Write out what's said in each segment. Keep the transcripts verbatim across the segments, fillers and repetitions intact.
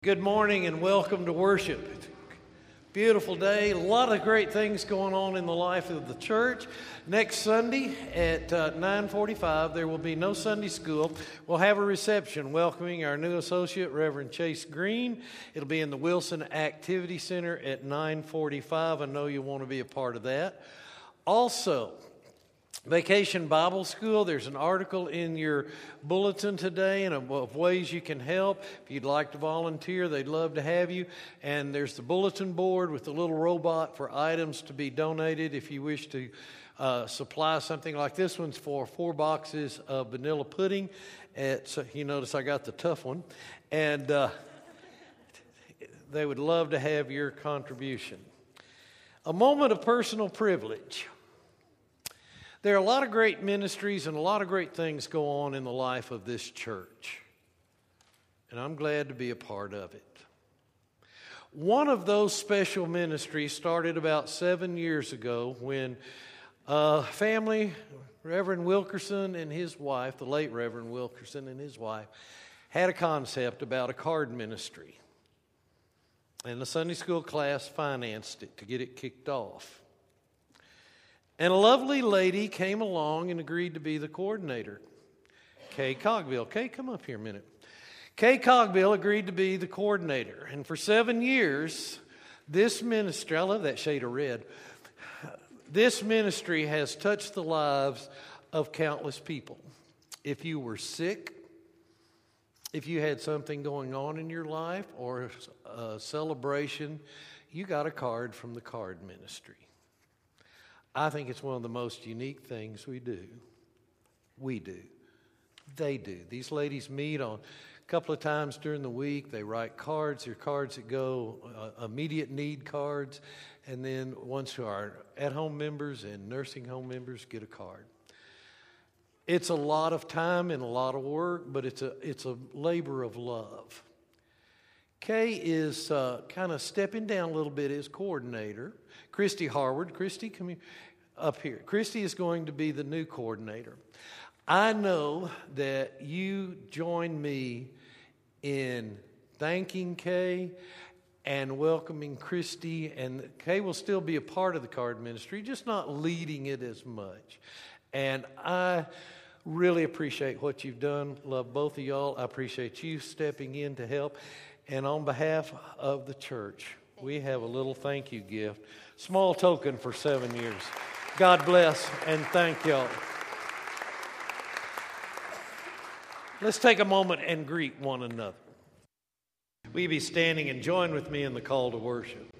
Good morning and welcome to worship. Beautiful day, a lot of great things going on in the life of the church. Next Sunday at uh, nine forty-five, there will be no Sunday school. We'll have a reception welcoming our new associate, Reverend Chase Green. It'll be in the Wilson Activity Center at nine forty-five. I know you want to be a part of that. Also, Vacation Bible School, there's an article in your bulletin today and of ways you can help. If you'd like to volunteer, they'd love to have you. And there's the bulletin board with the little robot for items to be donated if you wish to uh, supply something like this one's for four boxes of vanilla pudding. It's, you notice I got the tough one. And uh, they would love to have your contribution. A moment of personal privilege. There are a lot of great ministries and a lot of great things go on in the life of this church. And I'm glad to be a part of it. One of those special ministries started about seven years ago when a family, Reverend Wilkerson and his wife, the late Reverend Wilkerson and his wife, had a concept about a card ministry. And the Sunday school class financed it to get it kicked off. And a lovely lady came along and agreed to be the coordinator, Kay Cogbill. Kay, come up here a minute. Kay Cogbill agreed to be the coordinator. And for seven years, this ministry, I love that shade of red, this ministry has touched the lives of countless people. If you were sick, if you had something going on in your life or a celebration, you got a card from the card ministry. I think it's one of the most unique things we do. We do. They do. These ladies meet on a couple of times during the week. They write cards. They're cards that go uh, immediate need cards. And then once our at-home members and nursing home members get a card. It's a lot of time and a lot of work, but it's a, it's a labor of love. Kay is uh, kind of stepping down a little bit as coordinator. Christy Harward. Christy, come here, up here. Christy is going to be the new coordinator. I know that you join me in thanking Kay and welcoming Christy. And Kay will still be a part of the card ministry, just not leading it as much. And I really appreciate what you've done. Love both of y'all. I appreciate you stepping in to help. And on behalf of the church, we have a little thank you gift. Small token for seven years. God bless and thank y'all. Let's take a moment and greet one another. Will you be standing and join with me in the call to worship?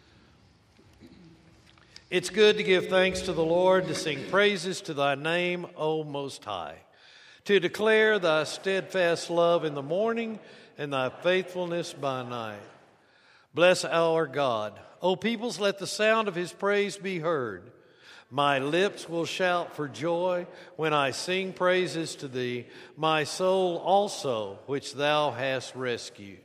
It's good to give thanks to the Lord, to sing praises to thy name, O Most High, to declare thy steadfast love in the morning and thy faithfulness by night. Bless our God. O peoples, let the sound of his praise be heard. My lips will shout for joy when I sing praises to thee, my soul also, which thou hast rescued.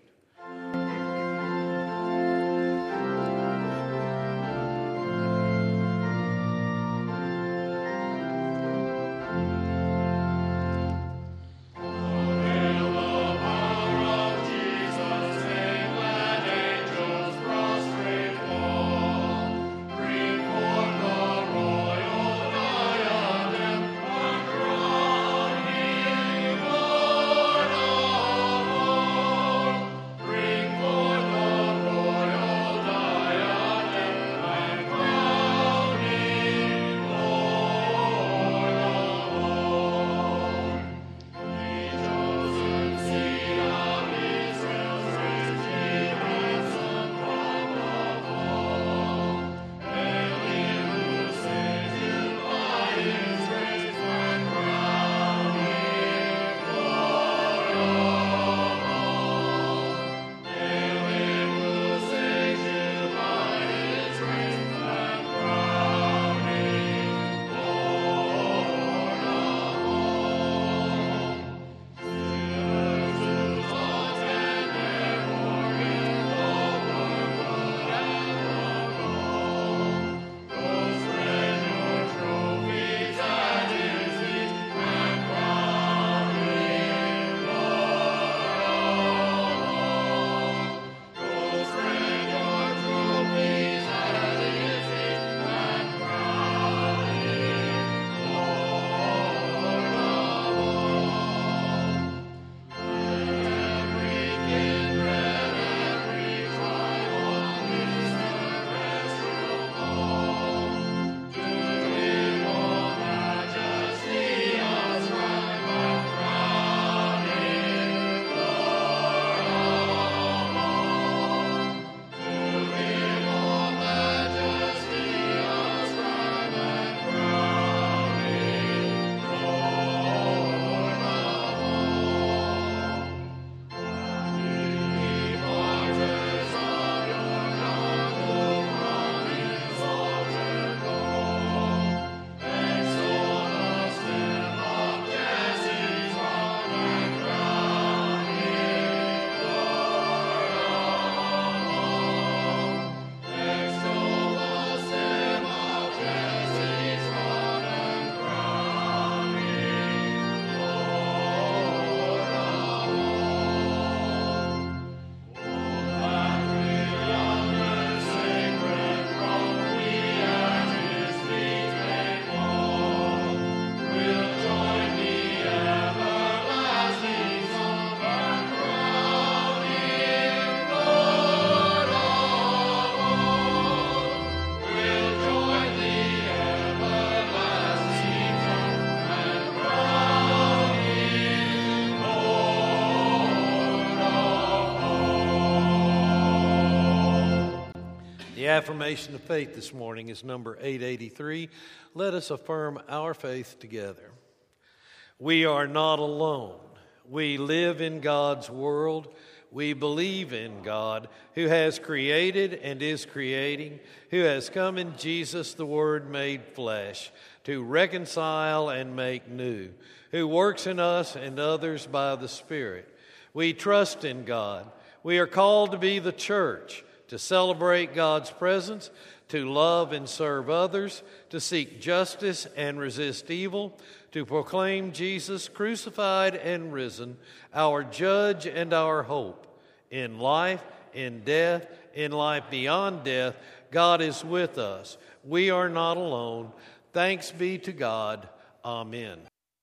The affirmation of faith this morning is number eight eighty-three. Let us affirm our faith together. We are not alone. We live in God's world. We believe in God, who has created and is creating, who has come in Jesus, the Word made flesh, to reconcile and make new, who works in us and others by the Spirit. We trust in God. We are called to be the church, to celebrate God's presence, to love and serve others, to seek justice and resist evil, to proclaim Jesus crucified and risen, our judge and our hope. In life, in death, in life beyond death, God is with us. We are not alone. Thanks be to God. Amen.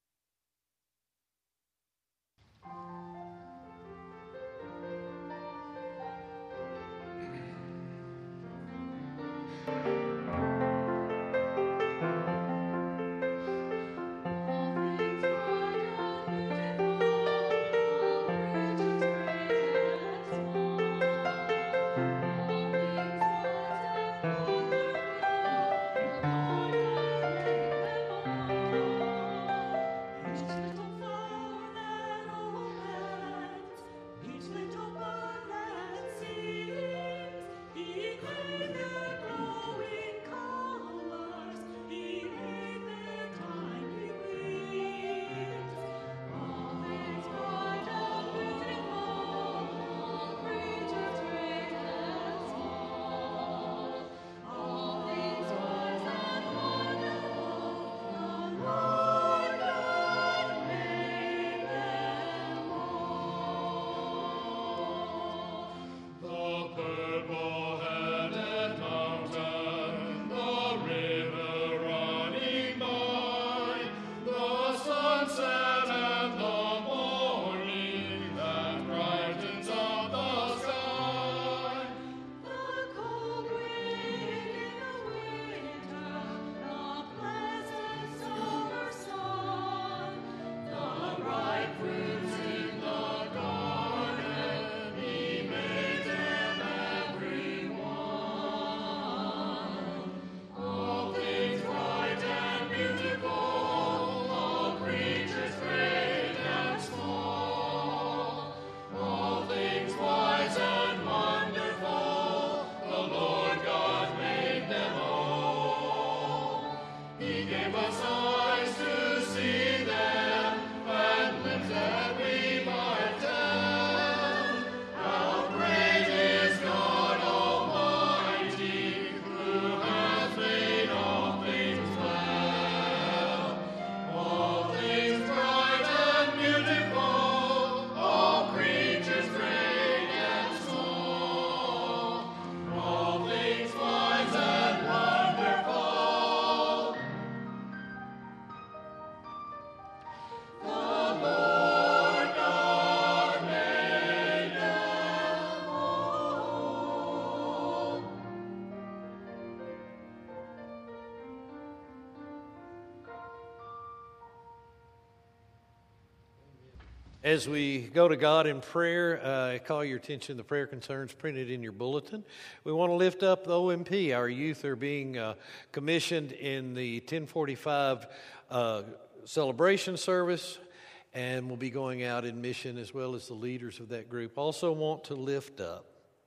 As we go to God in prayer, uh, I call your attention to the prayer concerns printed in your bulletin. We want to lift up the O M P. Our youth are being uh, commissioned in the ten forty-five uh, celebration service, and will be going out in mission as well as the leaders of that group. Also want to lift up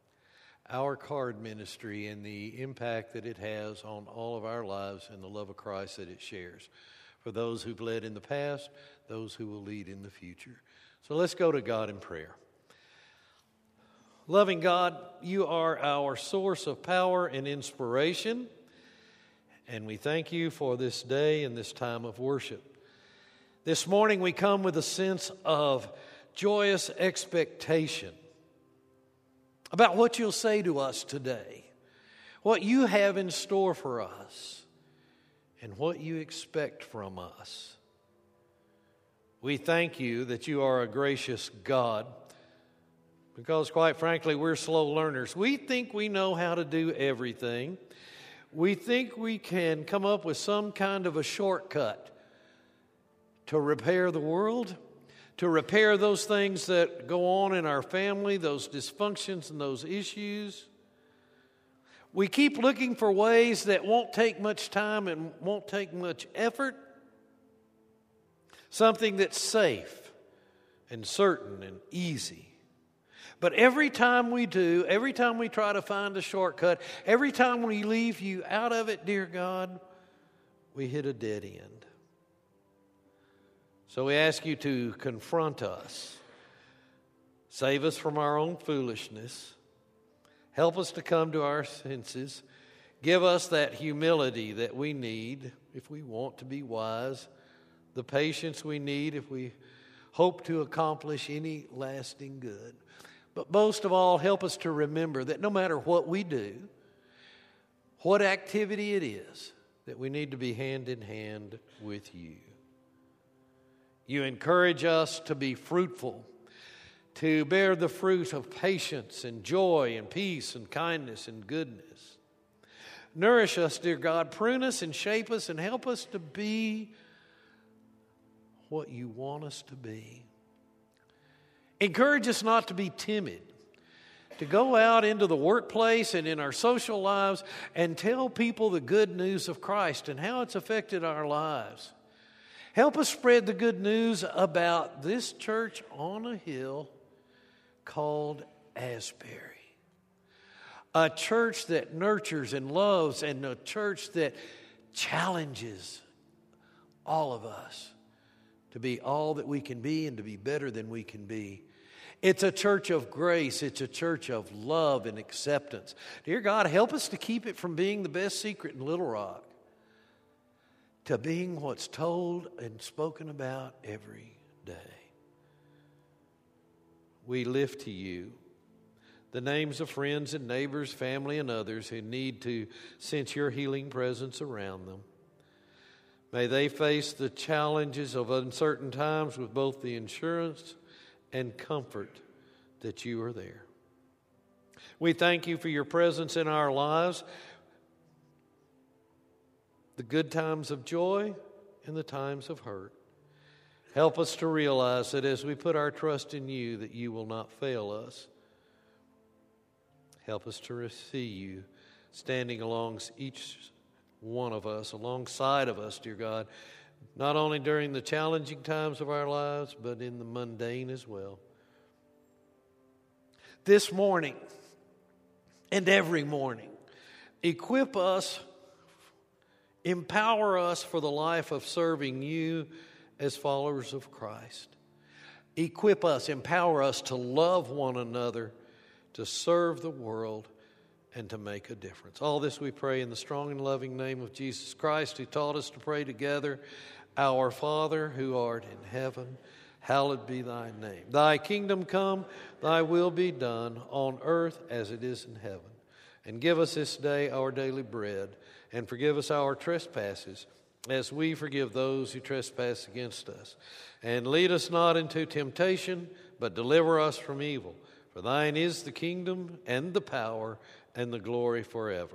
our card ministry and the impact that it has on all of our lives and the love of Christ that it shares. For those who've led in the past, those who will lead in the future. So let's go to God in prayer. Loving God, you are our source of power and inspiration, and we thank you for this day and this time of worship. This morning we come with a sense of joyous expectation about what you'll say to us today, what you have in store for us, and what you expect from us. We thank you that you are a gracious God, because quite frankly, we're slow learners. We think we know how to do everything. We think we can come up with some kind of a shortcut to repair the world, to repair those things that go on in our family, those dysfunctions and those issues. We keep looking for ways that won't take much time and won't take much effort. Something that's safe and certain and easy. But every time we do, every time we try to find a shortcut, every time we leave you out of it, dear God, we hit a dead end. So we ask you to confront us. Save us from our own foolishness. Help us to come to our senses. Give us that humility that we need if we want to be wise. The patience we need if we hope to accomplish any lasting good. But most of all, help us to remember that no matter what we do, what activity it is, that we need to be hand in hand with you. You encourage us to be fruitful, to bear the fruit of patience and joy and peace and kindness and goodness. Nourish us, dear God. Prune us and shape us and help us to be what you want us to be. Encourage us not to be timid, to go out into the workplace and in our social lives and tell people the good news of Christ and how it's affected our lives. Help us spread the good news about this church on a hill called Asbury. A church that nurtures and loves, and a church that challenges all of us to be all that we can be and to be better than we can be. It's a church of grace. It's a church of love and acceptance. Dear God, help us to keep it from being the best secret in Little Rock to being what's told and spoken about every day. We lift to you the names of friends and neighbors, family, and others who need to sense your healing presence around them. May they face the challenges of uncertain times with both the assurance and comfort that you are there. We thank you for your presence in our lives, the good times of joy and the times of hurt. Help us to realize that as we put our trust in you, that you will not fail us. Help us to see you standing along each one of us, alongside of us, dear God, not only during the challenging times of our lives, but in the mundane as well. This morning and every morning, equip us, empower us for the life of serving you as followers of Christ. Equip us, empower us to love one another, to serve the world, and to make a difference. All this we pray in the strong and loving name of Jesus Christ, who taught us to pray together. Our Father, who art in heaven, hallowed be thy name. Thy kingdom come, thy will be done on earth as it is in heaven. And give us this day our daily bread, and forgive us our trespasses, as we forgive those who trespass against us. And lead us not into temptation, but deliver us from evil. For thine is the kingdom and the power and the glory forever.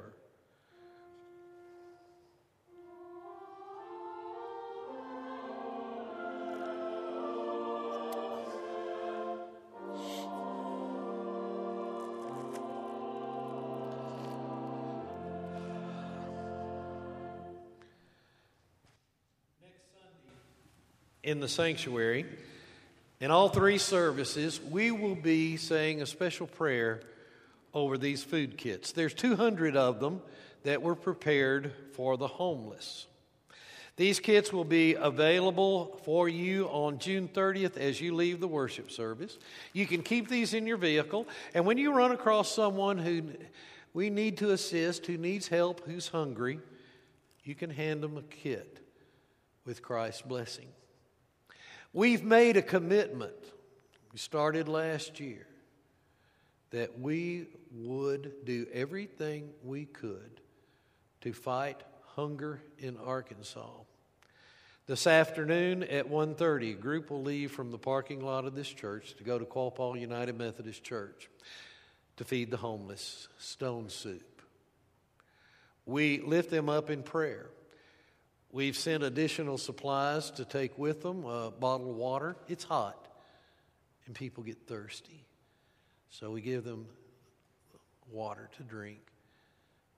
In the sanctuary, in all three services, we will be saying a special prayer over these food kits. There's two hundred of them that were prepared for the homeless. These kits will be available for you on June thirtieth as you leave the worship service. You can keep these in your vehicle, and when you run across someone who we need to assist, who needs help, who's hungry, you can hand them a kit with Christ's blessing. We've made a commitment, we started last year, that we would do everything we could to fight hunger in Arkansas. This afternoon at one thirty, a group will leave from the parking lot of this church to go to Quapaw United Methodist Church to feed the homeless stone soup. We lift them up in prayer. We've sent additional supplies to take with them, uh, bottled water. It's hot, and people get thirsty. So we give them water to drink.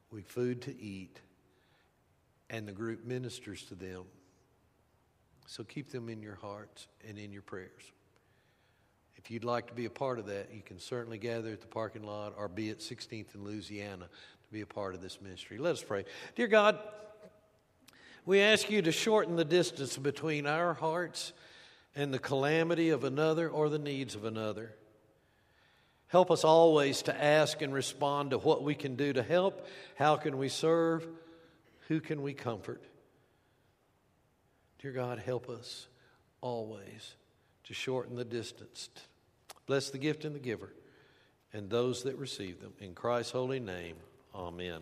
with food to eat, and the group ministers to them. So keep them in your hearts and in your prayers. If you'd like to be a part of that, you can certainly gather at the parking lot or be at sixteenth and Louisiana to be a part of this ministry. Let us pray. Dear God, we ask you to shorten the distance between our hearts and the calamity of another or the needs of another. Help us always to ask and respond to what we can do to help. How can we serve? Who can we comfort? Dear God, help us always to shorten the distance. Bless the gift and the giver and those that receive them. In Christ's holy name, amen.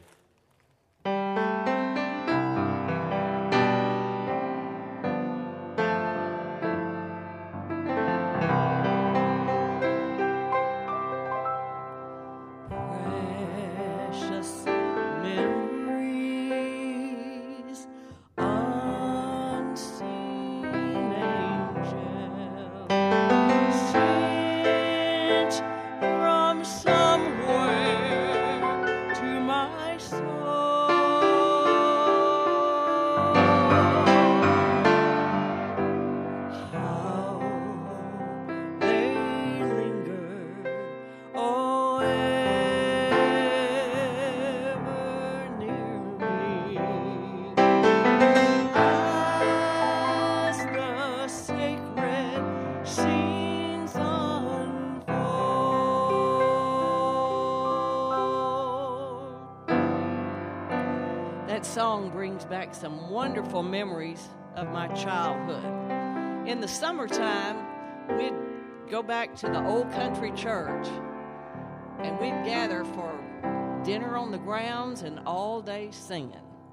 Song brings back some wonderful memories of my childhood. In the summertime, we'd go back to the old country church and we'd gather for dinner on the grounds and all day singing.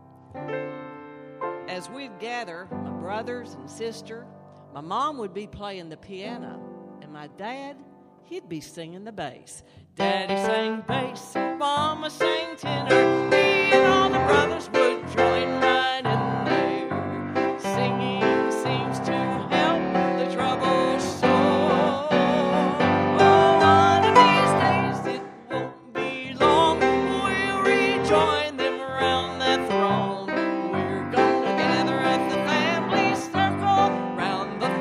As we'd gather, my brothers and sister, my mom would be playing the piano and my dad, he'd be singing the bass. Daddy sang bass, Mama sang tenor, me and all the brothers would join right in there. Singing seems to help the trouble sore. Oh, one of these days it won't be long, we'll rejoin them around that throne. We're gonna gather at the family circle round the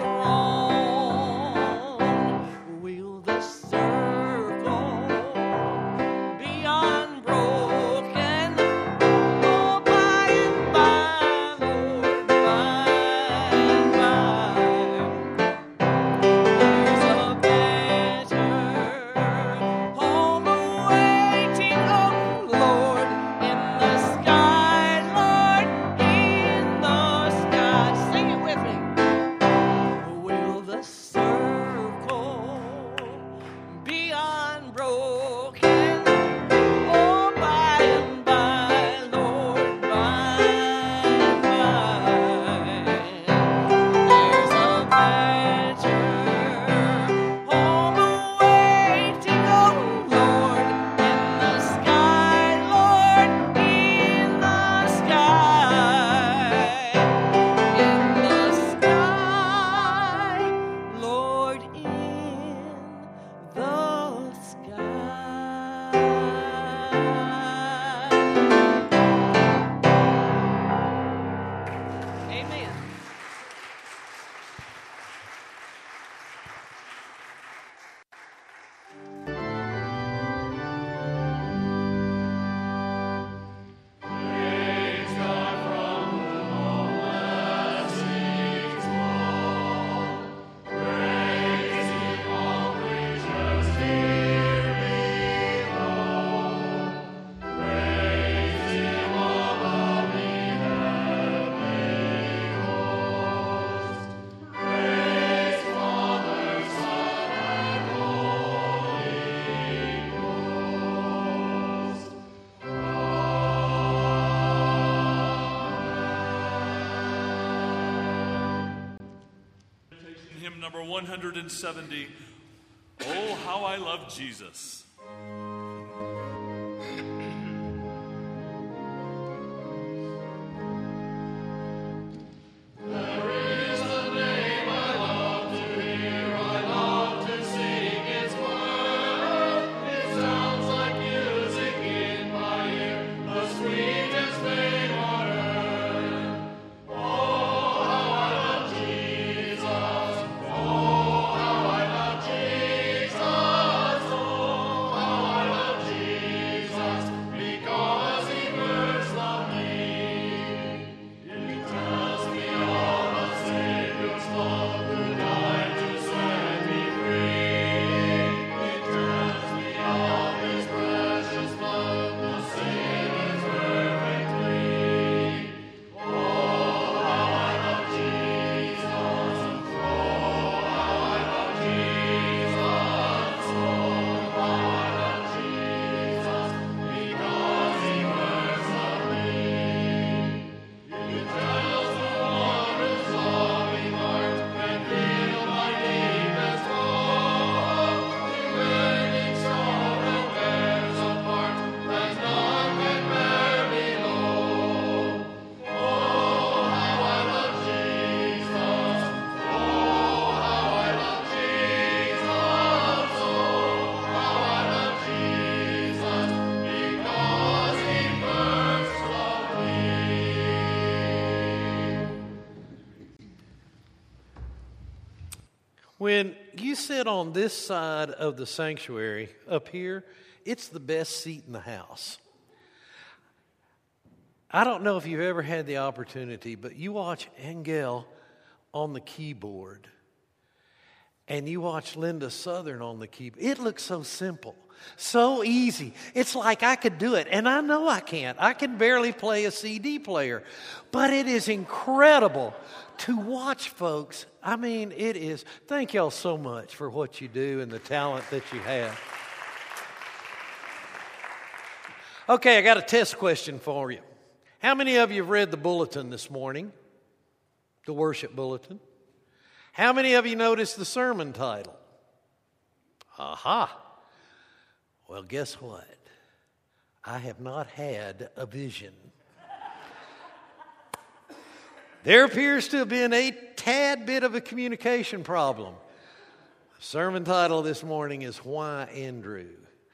throne. We'll the circle be unbroken. Oh, by and by, Lord, by and by. There's a better home awaiting, oh Lord, in the sky, Lord, in the sky. Sing it with me. Will the circle be unbroken? Oh, by and by, Lord, by and by. There's a better home awaiting, oh Lord, in the sky, Lord, in the sky. In the sky, Lord, in the sky. Amen. Hymn number one hundred seventy, Oh, How I Love Jesus. Sweet When you sit on this side of the sanctuary up here, it's the best seat in the house. I don't know if you've ever had the opportunity, but you watch Angel on the keyboard and you watch Linda Southern on the keyboard. It looks so simple, so easy. It's like I could do it, and I know I can't. I can barely play a C D player, but it is incredible to watch, folks. I mean, it is. Thank y'all so much for what you do and the talent that you have. Okay, I got a test question for you. How many of you have read the bulletin this morning? The worship bulletin? How many of you noticed the sermon title? Aha. Well, guess what? I have not had a vision. There appears to have been a tad bit of a communication problem. The sermon title this morning is Why Andrew?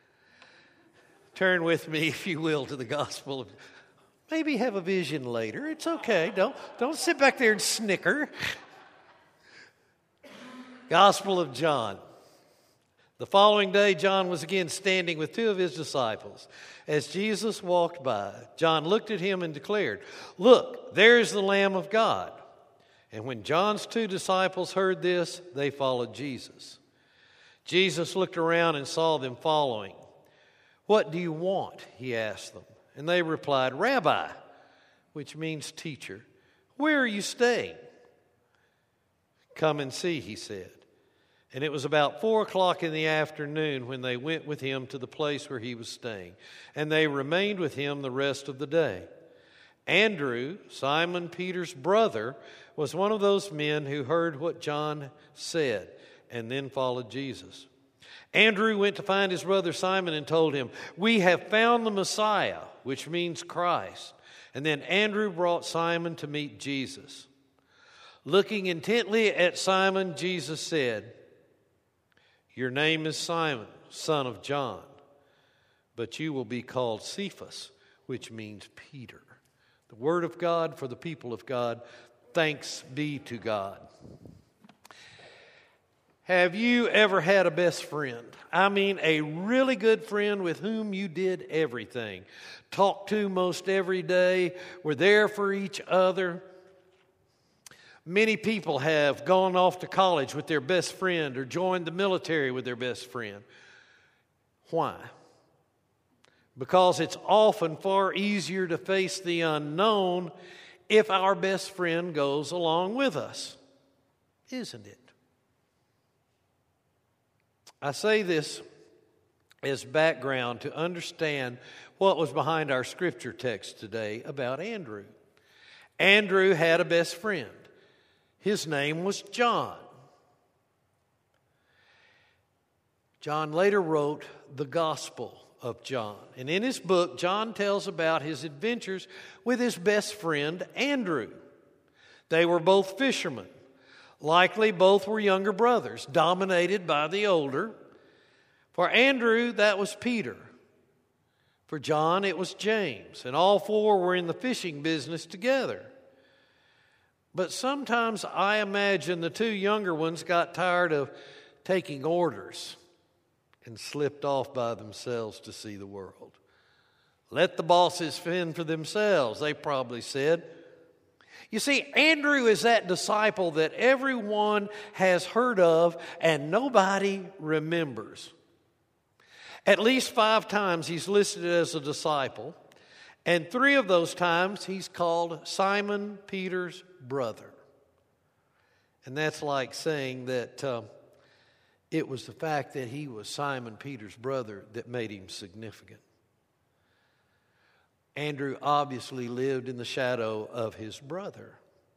Turn with me, if you will, to the Gospel of... Maybe have a vision later. It's okay. Don't, don't sit back there and snicker. Gospel of John. The following day, John was again standing with two of his disciples. As Jesus walked by, John looked at him and declared, "Look, there's the Lamb of God." And when John's two disciples heard this, they followed Jesus. Jesus looked around and saw them following. "What do you want?" he asked them. And they replied, "Rabbi," which means teacher, "where are you staying?" "Come and see," he said. And it was about four o'clock in the afternoon when they went with him to the place where he was staying. And they remained with him the rest of the day. Andrew, Simon Peter's brother, was one of those men who heard what John said and then followed Jesus. Andrew went to find his brother Simon and told him, "We have found the Messiah," which means Christ. And then Andrew brought Simon to meet Jesus. Looking intently at Simon, Jesus said, "Your name is Simon, son of John, but you will be called Cephas," which means Peter. The word of God for the people of God. Thanks be to God. Have you ever had a best friend? I mean, a really good friend with whom you did everything. Talked to most every day, were there for each other. Many people have gone off to college with their best friend or joined the military with their best friend. Why? Because it's often far easier to face the unknown if our best friend goes along with us, isn't it? I say this as background to understand what was behind our scripture text today about Andrew. Andrew had a best friend. His name was John. John later wrote the Gospel of John. And in his book, John tells about his adventures with his best friend, Andrew. They were both fishermen. Likely both were younger brothers, dominated by the older. For Andrew, that was Peter. For John, it was James. And all four were in the fishing business together. But sometimes I imagine the two younger ones got tired of taking orders and slipped off by themselves to see the world. Let the bosses fend for themselves, they probably said. You see, Andrew is that disciple that everyone has heard of and nobody remembers. At least five times he's listed as a disciple, and three of those times he's called Simon Peter's brother. And that's like saying that uh, it was the fact that he was Simon Peter's brother that made him significant. Andrew obviously lived in the shadow of his brother.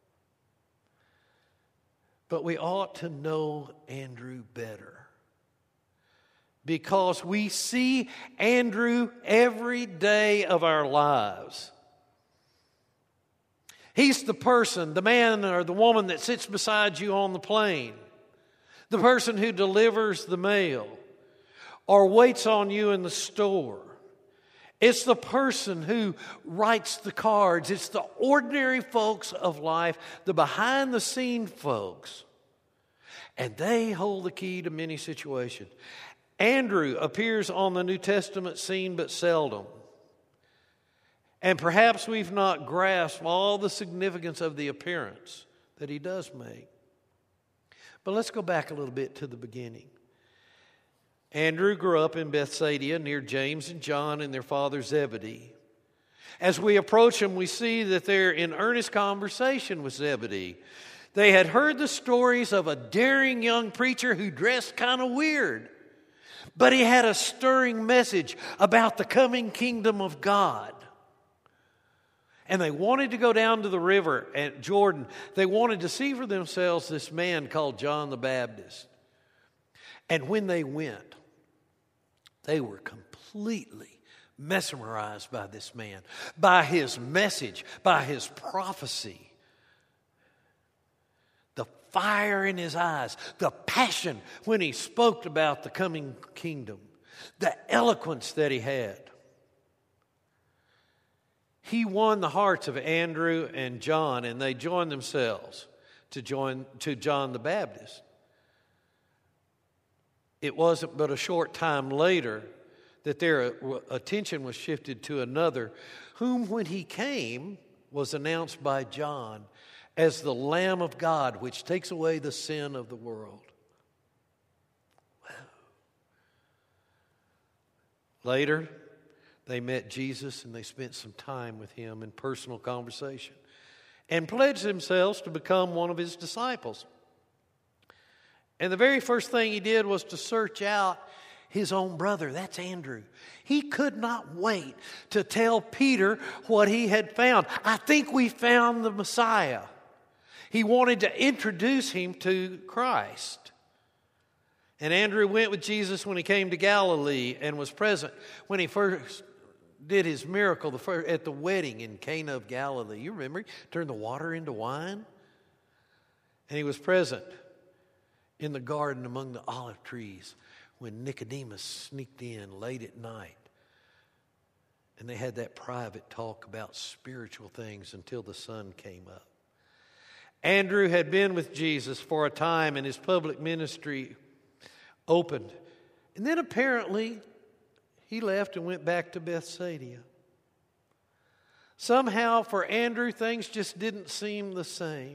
But we ought to know Andrew better, because we see Andrew every day of our lives. He's the person, the man or the woman that sits beside you on the plane, the person who delivers the mail or waits on you in the store. It's the person who writes the cards. It's the ordinary folks of life, the behind-the-scene folks. And they hold the key to many situations. Andrew appears on the New Testament scene but seldom. And perhaps we've not grasped all the significance of the appearance that he does make. But let's go back a little bit to the beginning. Andrew grew up in Bethsaida near James and John and their father Zebedee. As we approach him, we see that they're in earnest conversation with Zebedee. They had heard the stories of a daring young preacher who dressed kind of weird, but he had a stirring message about the coming kingdom of God. And they wanted to go down to the river at Jordan. They wanted to see for themselves this man called John the Baptist. And when they went, they were completely mesmerized by this man, by his message, by his prophecy. The fire in his eyes, the passion when he spoke about the coming kingdom, the eloquence that he had. He won the hearts of Andrew and John, and they joined themselves to join to John the Baptist. It wasn't but a short time later that their attention was shifted to another, whom when he came was announced by John as the Lamb of God, which takes away the sin of the world. Wow. Later, they met Jesus and they spent some time with him in personal conversation and pledged themselves to become one of his disciples. And the very first thing he did was to search out his own brother. That's Andrew. He could not wait to tell Peter what he had found. I think we found the Messiah. He wanted to introduce him to Christ. And Andrew went with Jesus when he came to Galilee and was present when he first did his miracle the first, at the wedding in Cana of Galilee. You remember, he turned the water into wine. And he was present in the garden among the olive trees when Nicodemus sneaked in late at night. And they had that private talk about spiritual things until the sun came up. Andrew had been with Jesus for a time and his public ministry opened. And then apparently he left and went back to Bethsaida. Somehow for Andrew things just didn't seem the same.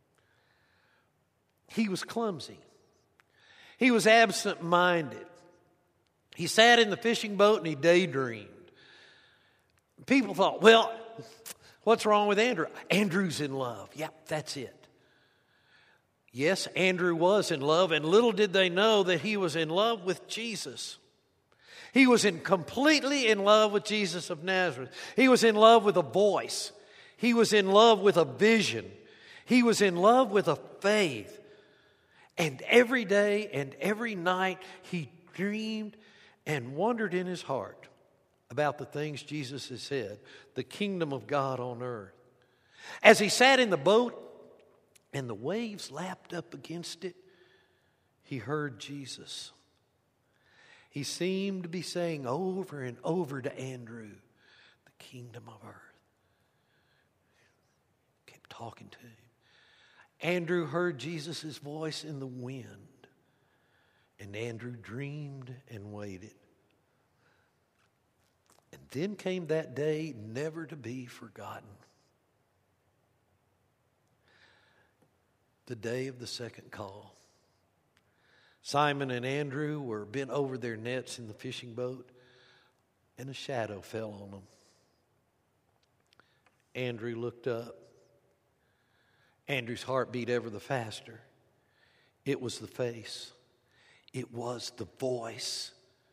He was clumsy. He was absent-minded. He sat in the fishing boat and he daydreamed. People thought, well, what's wrong with Andrew? Andrew's in love. Yep, that's it. Yes, Andrew was in love, and little did they know that he was in love with Jesus. He was in completely in love with Jesus of Nazareth. He was in love with a voice. He was in love with a vision. He was in love with a faith. And every day and every night he dreamed and wondered in his heart about the things Jesus has said, the kingdom of God on earth. As he sat in the boat and the waves lapped up against it, he heard Jesus. He seemed to be saying over and over to Andrew, the kingdom of earth. Kept talking to him. Andrew heard Jesus' voice in the wind, and Andrew dreamed and waited. And then came that day never to be forgotten. The day of the second call. Simon and Andrew were bent over their nets in the fishing boat, and a shadow fell on them. Andrew looked up. Andrew's heart beat ever the faster. It was the face. It was the voice.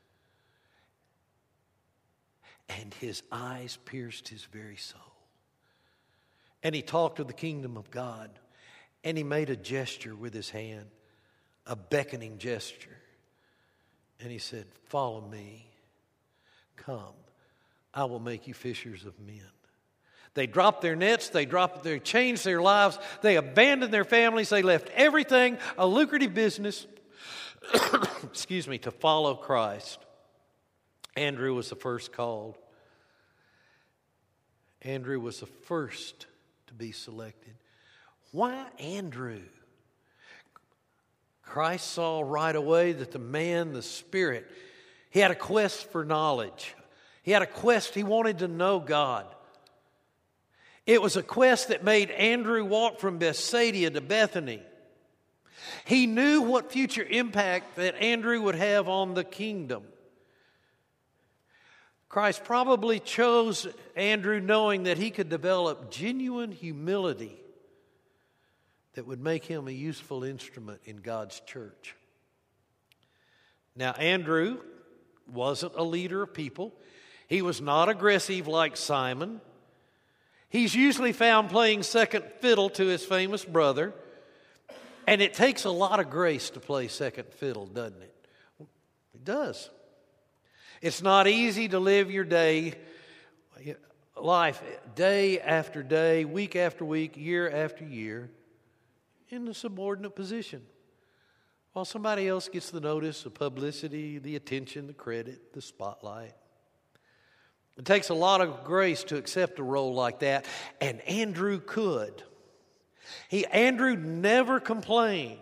And his eyes pierced his very soul. And he talked of the kingdom of God. And he made a gesture with his hand, a beckoning gesture. And he said, "Follow me. Come. I will make you fishers of men." They dropped their nets, they dropped, they changed their lives, they abandoned their families, they left everything, a lucrative business, excuse me, to follow Christ. Andrew was the first called. Andrew was the first to be selected. Why Andrew? Christ saw right away that the man, the Spirit, he had a quest for knowledge. He had a quest, he wanted to know God. It was a quest that made Andrew walk from Bethsaida to Bethany. He knew what future impact that Andrew would have on the kingdom. Christ probably chose Andrew knowing that he could develop genuine humility that would make him a useful instrument in God's church. Now, Andrew wasn't a leader of people. He was not aggressive like Simon. He's usually found playing second fiddle to his famous brother. And it takes a lot of grace to play second fiddle, doesn't it? It does. It's not easy to live your day, life, day after day, week after week, year after year, in a subordinate position, while somebody else gets the notice, the publicity, the attention, the credit, the spotlight. It takes a lot of grace to accept a role like that, and Andrew could. He, Andrew never complained.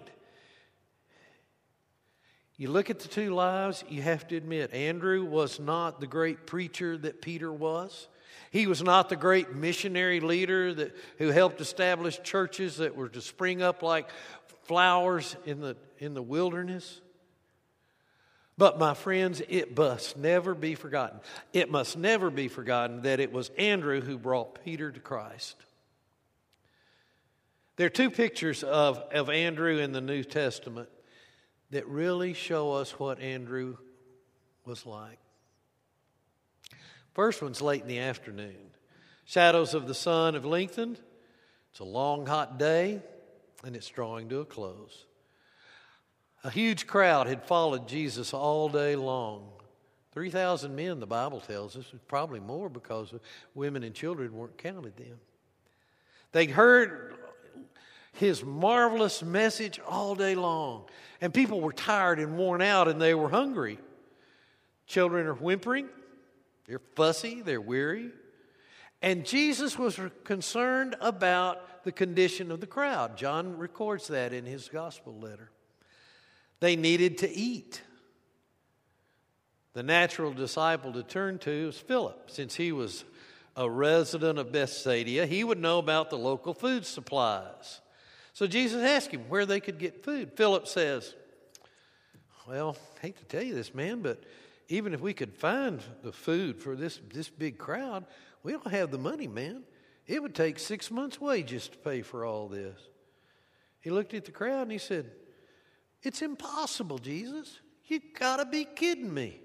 You look at the two lives, you have to admit, Andrew was not the great preacher that Peter was. He was not the great missionary leader that, who helped establish churches that were to spring up like flowers in the, in the wilderness. But my friends, it must never be forgotten. It must never be forgotten that it was Andrew who brought Peter to Christ. There are two pictures of, of Andrew in the New Testament that really show us what Andrew was like. First one's late in the afternoon. Shadows of the sun have lengthened. It's a long, hot day, and it's drawing to a close. A huge crowd had followed Jesus all day long. three thousand men, the Bible tells us, probably more because women and children weren't counted then. They'd heard his marvelous message all day long. And people were tired and worn out, and they were hungry. Children are whimpering. They're fussy. They're weary. And Jesus was concerned about the condition of the crowd. John records that in his gospel letter. They needed to eat. The natural disciple to turn to was Philip. Since he was a resident of Bethsaida, he would know about the local food supplies. So Jesus asked him where they could get food. Philip says, well, I hate to tell you this, man, but even if we could find the food for this, this big crowd, we don't have the money, man. It would take six months' wages to pay for all this. He looked at the crowd and he said, it's impossible, Jesus. You gotta be kidding me.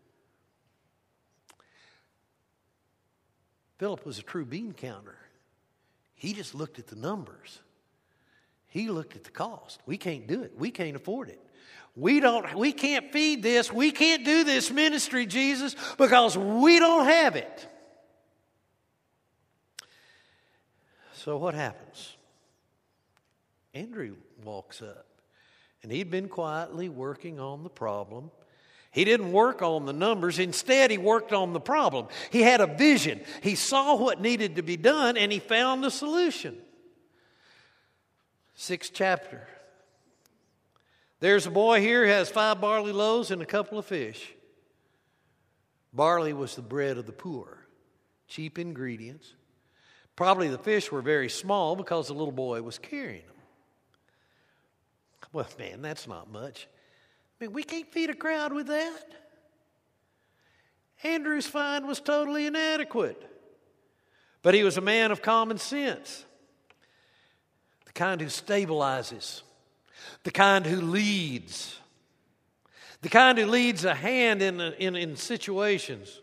Philip was a true bean counter. He just looked at the numbers. He looked at the cost. We can't do it. We can't afford it. We don't, we can't feed this. We can't do this ministry, Jesus, because we don't have it. So what happens? Andrew walks up, and he'd been quietly working on the problem. He didn't work on the numbers. Instead, he worked on the problem. He had a vision. He saw what needed to be done, and he found the solution. Sixth chapter. There's a boy here who has five barley loaves and a couple of fish. Barley was the bread of the poor, cheap ingredients. Probably the fish were very small because the little boy was carrying them. Well, man, that's not much. I mean, we can't feed a crowd with that. Andrew's find was totally inadequate. But he was a man of common sense. The kind who stabilizes. The kind who leads. The kind who leads a hand in, in, in situations.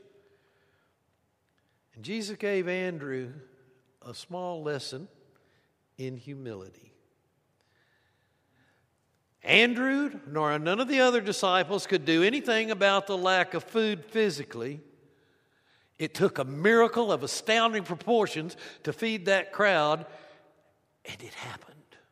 And Jesus gave Andrew a small lesson in humility. Andrew, nor none of the other disciples could do anything about the lack of food physically. It took a miracle of astounding proportions to feed that crowd, and it happened.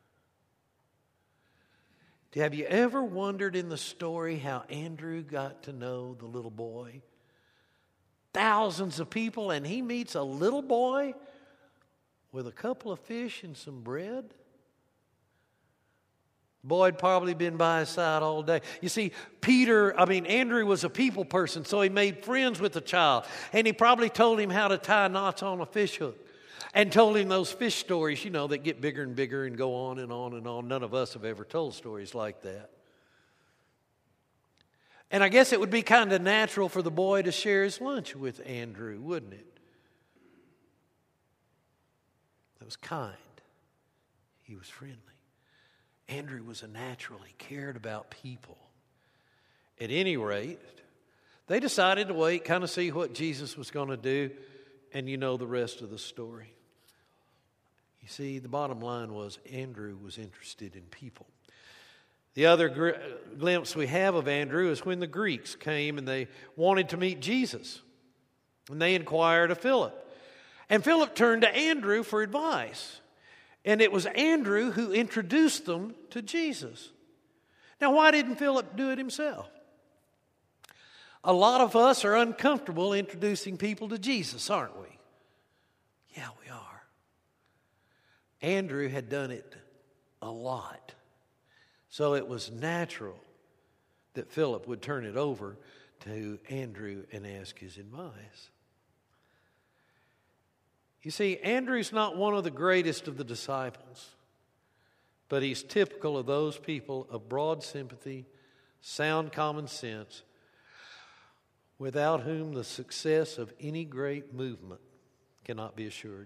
Have you ever wondered in the story how Andrew got to know the little boy? Thousands of people, and he meets a little boy with a couple of fish and some bread? Boy had probably been by his side all day. You see, Peter, I mean, Andrew was a people person, so he made friends with the child. And he probably told him how to tie knots on a fish hook. And told him those fish stories, you know, that get bigger and bigger and go on and on and on. None of us have ever told stories like that. And I guess it would be kind of natural for the boy to share his lunch with Andrew, wouldn't it? That was kind. He was friendly. Andrew was a natural. He cared about people. At any rate, they decided to wait, kind of see what Jesus was going to do, and you know the rest of the story. You see, the bottom line was Andrew was interested in people. The other gr- glimpse we have of Andrew is when the Greeks came and they wanted to meet Jesus. And they inquired of Philip. And Philip turned to Andrew for advice. And it was Andrew who introduced them to Jesus. Now, why didn't Philip do it himself? A lot of us are uncomfortable introducing people to Jesus, aren't we? Yeah, we are. Andrew had done it a lot. So it was natural that Philip would turn it over to Andrew and ask his advice. You see, Andrew's not one of the greatest of the disciples, but he's typical of those people of broad sympathy, sound common sense, without whom the success of any great movement cannot be assured.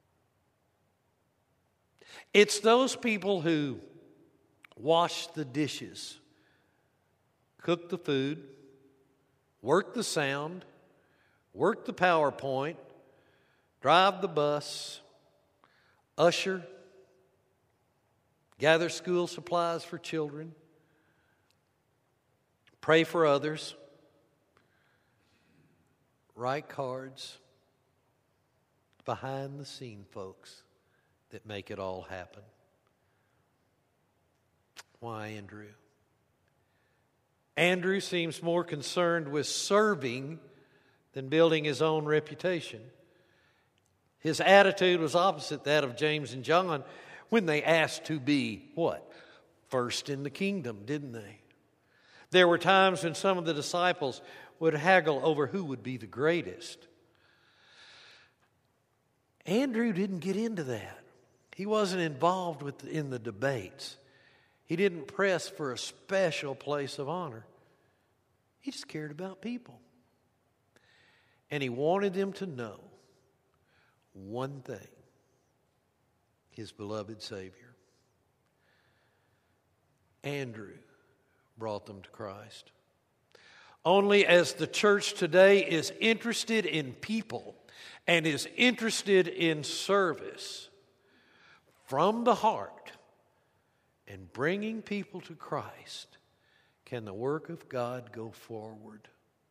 It's those people who wash the dishes, cook the food, work the sound, work the PowerPoint, drive the bus, usher, gather school supplies for children, pray for others, write cards, behind the scene folks that make it all happen. Why, Andrew? Andrew seems more concerned with serving than building his own reputation. His attitude was opposite that of James and John when they asked to be, what? First in the kingdom, didn't they? There were times when some of the disciples would haggle over who would be the greatest. Andrew didn't get into that. He wasn't involved with in the debates. He didn't press for a special place of honor. He just cared about people. And he wanted them to know one thing: his beloved Savior. Andrew brought them to Christ. Only as the church today is interested in people and is interested in service from the heart and bringing people to Christ can the work of God go forward.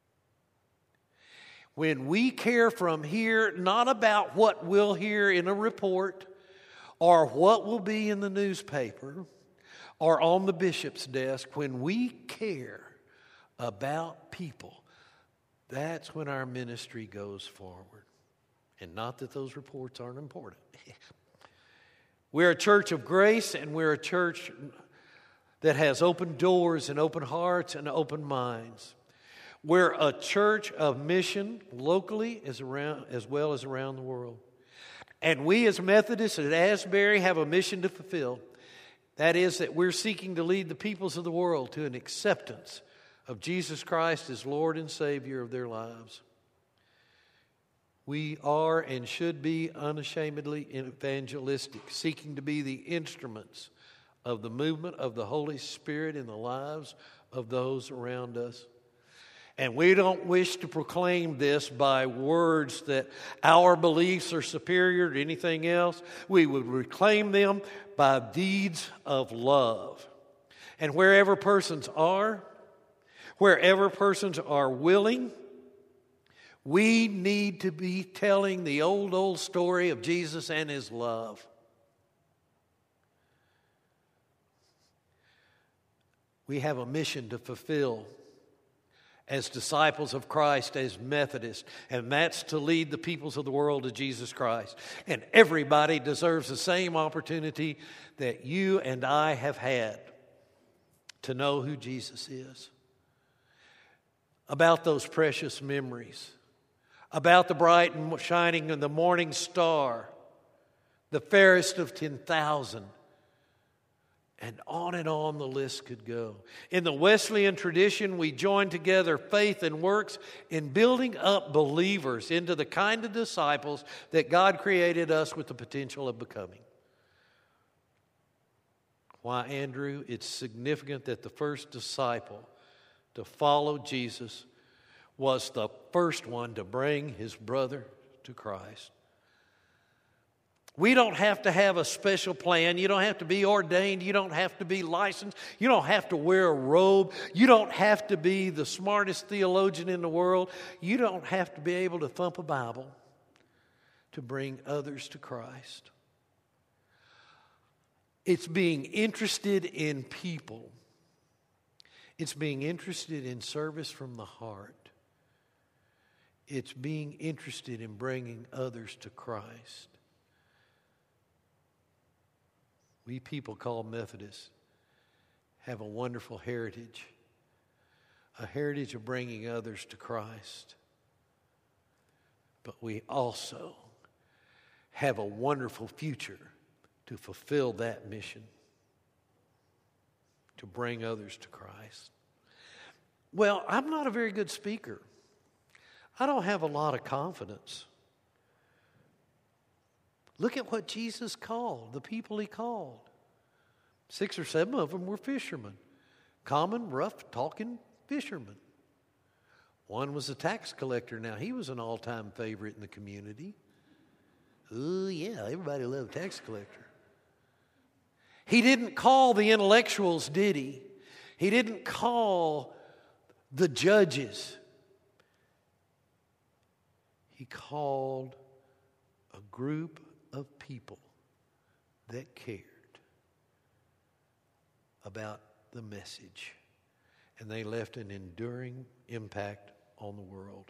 When we care from here, not about what we'll hear in a report or what will be in the newspaper or on the bishop's desk, when we care about people, that's when our ministry goes forward. And not that those reports aren't important. We're a church of grace, and we're a church that has open doors and open hearts and open minds. We're a church of mission locally as around as well as around the world. And we as Methodists at Asbury have a mission to fulfill. That is that we're seeking to lead the peoples of the world to an acceptance of Jesus Christ as Lord and Savior of their lives. We are and should be unashamedly evangelistic, seeking to be the instruments of the movement of the Holy Spirit in the lives of those around us. And we don't wish to proclaim this by words that our beliefs are superior to anything else. We would proclaim them by deeds of love. And wherever persons are, wherever persons are willing, we need to be telling the old, old story of Jesus and His love. We have a mission to fulfill as disciples of Christ, as Methodists, and that's to lead the peoples of the world to Jesus Christ. And everybody deserves the same opportunity that you and I have had. to know who Jesus is, about those precious memories, about the bright and shining of the morning star, the fairest of ten thousand, and on and on the list could go. In the Wesleyan tradition, we join together faith and works in building up believers into the kind of disciples that God created us with the potential of becoming. Why, Andrew, it's significant that the first disciple to follow Jesus was the first one to bring his brother to Christ. We don't have to have a special plan. You don't have to be ordained. You don't have to be licensed. You don't have to wear a robe. You don't have to be the smartest theologian in the world. You don't have to be able to thump a Bible to bring others to Christ. It's being interested in people. It's being interested in service from the heart. It's being interested in bringing others to Christ. We people called Methodists have a wonderful heritage, a heritage of bringing others to Christ. But we also have a wonderful future to fulfill that mission, to bring others to Christ. Well, I'm not a very good speaker. I don't have a lot of confidence. Look at what Jesus called, the people he called. Six or seven of them were fishermen. Common, rough-talking fishermen. One was a tax collector. Now, he was an all-time favorite in the community. Oh, yeah, everybody loved a tax collector. He didn't call the intellectuals, did he? He didn't call the judges. He called a group of people that cared about the message, and they left an enduring impact on the world.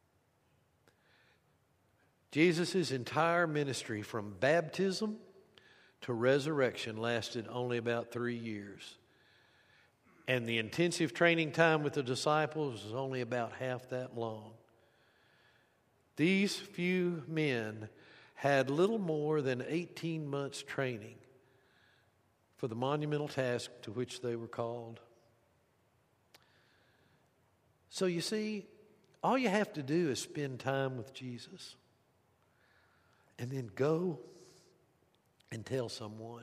Jesus' entire ministry from baptism to resurrection lasted only about three years, and the intensive training time with the disciples was only about half that long. These few men had little more than eighteen months training for the monumental task to which they were called. So you see, all you have to do is spend time with Jesus and then go and tell someone.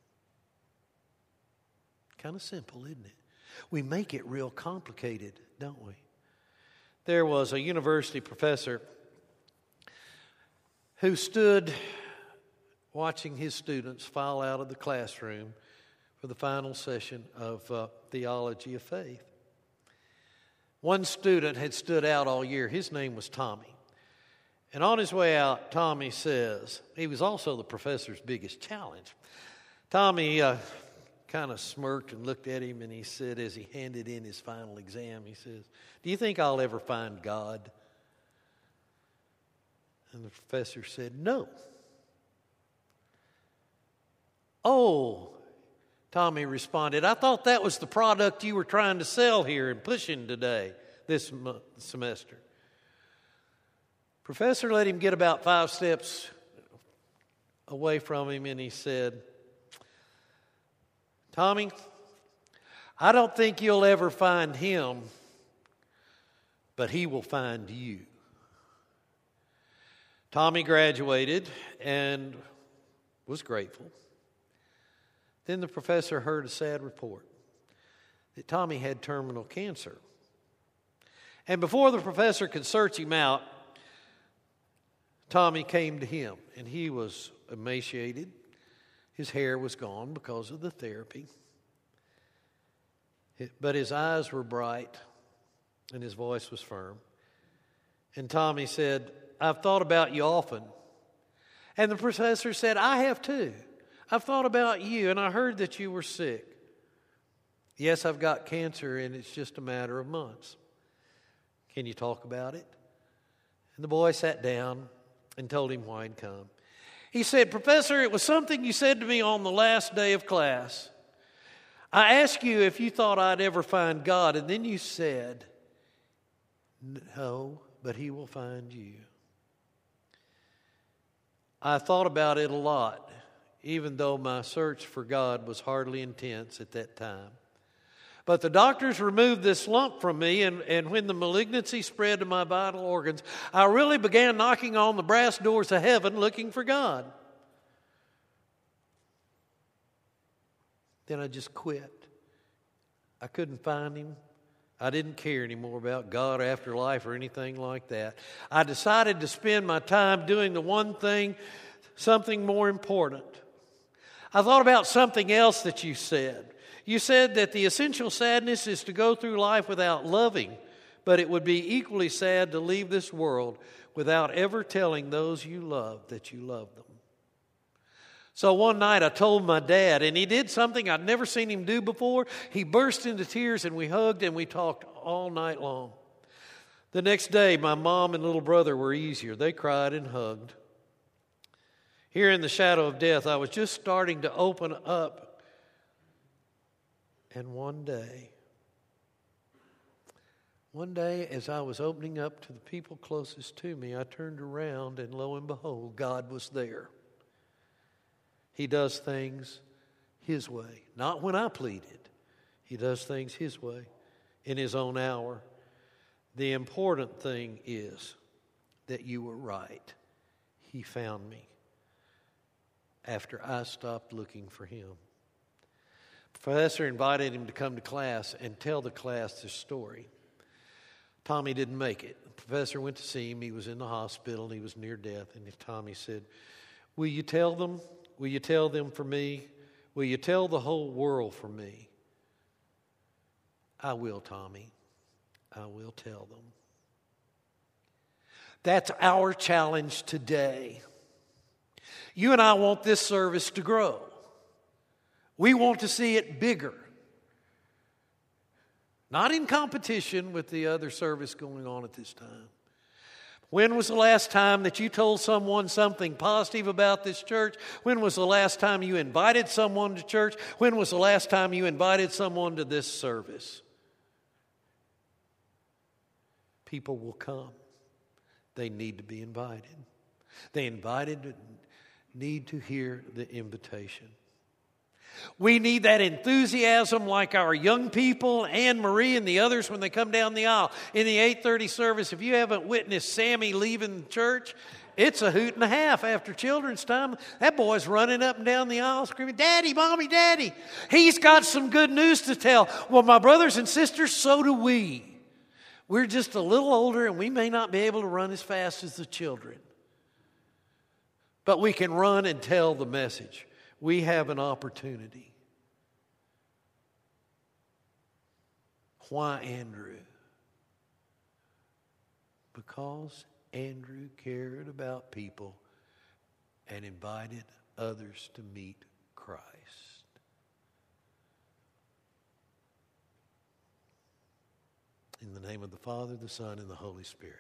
Kind of simple, isn't it? We make it real complicated, don't we? There was a university professor who stood watching his students file out of the classroom for the final session of uh, Theology of Faith. One student had stood out all year. His name was Tommy. And on his way out, Tommy says, he was also the professor's biggest challenge. Tommy uh, kind of smirked and looked at him, and he said, as he handed in his final exam, he says, "Do you think I'll ever find God?" And the professor said, "No." "Oh," Tommy responded, "I thought that was the product you were trying to sell here and pushing today, this month, semester." Professor let him get about five steps away from him, and he said, "Tommy, I don't think you'll ever find him, but he will find you." Tommy graduated and was grateful. Then the professor heard a sad report that Tommy had terminal cancer. And before the professor could search him out, Tommy came to him, and he was emaciated. His hair was gone because of the therapy. But his eyes were bright, and his voice was firm. And Tommy said, "I've thought about you often." And the professor said, "I have too. I've thought about you, and I heard that you were sick." "Yes, I've got cancer, and it's just a matter of months." "Can you talk about it?" And the boy sat down and told him why he'd come. He said, "Professor, it was something you said to me on the last day of class. I asked you if you thought I'd ever find God, and then you said, no, but He will find you. I thought about it a lot, even though my search for God was hardly intense at that time. But the doctors removed this lump from me, and, and when the malignancy spread to my vital organs, I really began knocking on the brass doors of heaven looking for God. Then I just quit. I couldn't find Him. I didn't care anymore about God, afterlife, or anything like that. I decided to spend my time doing the one thing, something more important. I thought about something else that you said. You said that the essential sadness is to go through life without loving, but it would be equally sad to leave this world without ever telling those you love that you love them. So one night I told my dad, and he did something I'd never seen him do before. He burst into tears, and we hugged and we talked all night long. The next day, my mom and little brother were easier. They cried and hugged. Here in the shadow of death, I was just starting to open up. And one day, one day as I was opening up to the people closest to me, I turned around and lo and behold, God was there. He does things His way, not when I pleaded. He does things His way, in His own hour. The important thing is that you were right. He found me after I stopped looking for Him. The professor invited him to come to class and tell the class this story. Tommy didn't make it. The professor went to see him. He was in the hospital. He was near death. And Tommy said, will you tell them? Will you tell them for me? Will you tell the whole world for me? I will, Tommy. I will tell them. That's our challenge today. You and I want this service to grow. We want to see it bigger. Not in competition with the other service going on at this time. When was the last time that you told someone something positive about this church? When was the last time you invited someone to church? When was the last time you invited someone to this service? People will come. They need to be invited. They invited need to hear the invitation. We need that enthusiasm like our young people, Anne Marie and the others when they come down the aisle. In the eight thirty service, if you haven't witnessed Sammy leaving church, it's a hoot and a half after children's time. That boy's running up and down the aisle screaming, Daddy, Mommy, Daddy. He's got some good news to tell. Well, my brothers and sisters, so do we. We're just a little older and we may not be able to run as fast as the children. But we can run and tell the message. We have an opportunity. Why Andrew? Because Andrew cared about people and invited others to meet Christ. In the name of the Father, the Son, and the Holy Spirit.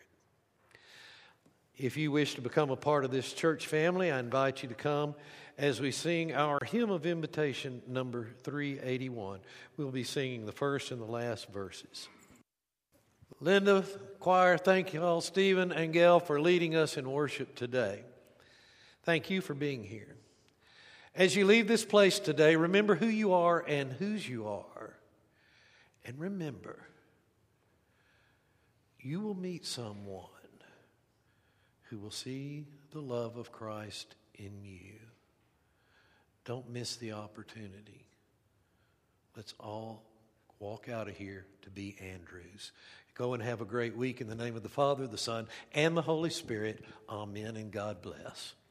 If you wish to become a part of this church family, I invite you to come as we sing our hymn of invitation, number three eighty-one. We'll be singing the first and the last verses. Linda, choir, thank you all, Stephen and Gail, for leading us in worship today. Thank you for being here. As you leave this place today, remember who you are and whose you are. And remember, you will meet someone who will see the love of Christ in you. Don't miss the opportunity. Let's all walk out of here to be Andrews. Go and have a great week in the name of the Father, the Son, and the Holy Spirit. Amen, and God bless.